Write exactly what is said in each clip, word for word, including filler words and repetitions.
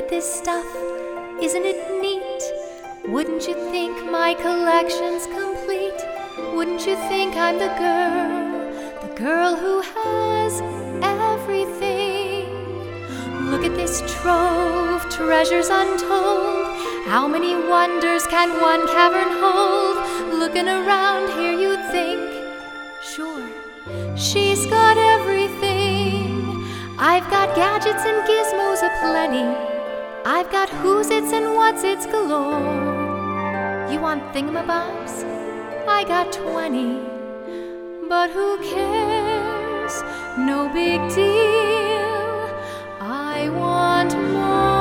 at this stuff, isn't it neat? Wouldn't you think my collection's complete? Wouldn't you think I'm the girl, the girl who has everything? Look at this trove, treasures untold. How many wonders can one cavern hold? Looking around here you'd think, sure, she's got everything. I've got gadgets and gizmos aplenty. I've got who's its and what's its galore. You want thingamabobs? I got twenty. But who cares? No big deal. I want more.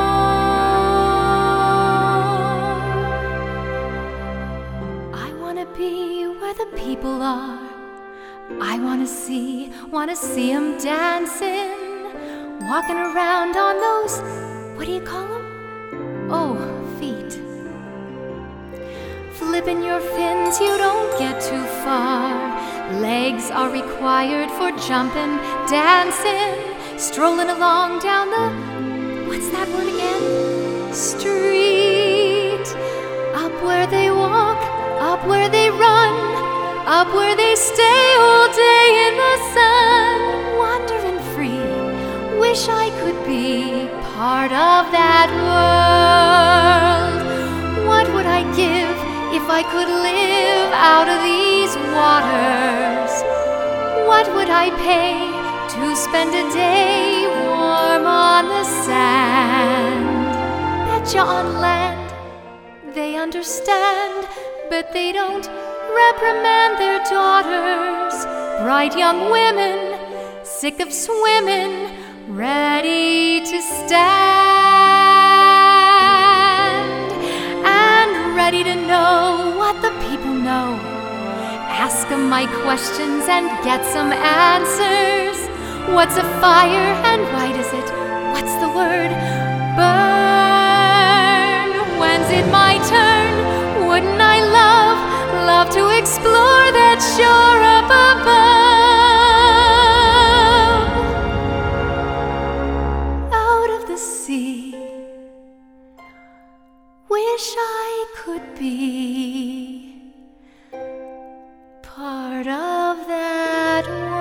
I want to be where the people are. I want to see, want to see 'em dancing, walking around on those, what do you call 'em? Oh, feet. Flipping your fins, you don't get too far. Legs are required for jumping, dancing, strolling along down the, what's that word again? Street. Up where they walk, up where they run, up where they stay all day in the sun, wandering free. Wish I could be part of that world. What would I give if I could live out of these waters? What would I pay to spend a day warm on the sand? Betcha on land they understand, but they don't reprimand their daughters. Bright young women, sick of swimming, ready to stand, and ready to know what the people know. Ask 'em my questions and get some answers. What's a fire and why does it, what's the word, burn? When's it my turn? Wouldn't I love, love to explore that shore up above? Out of the sea, wish I could be part of that world.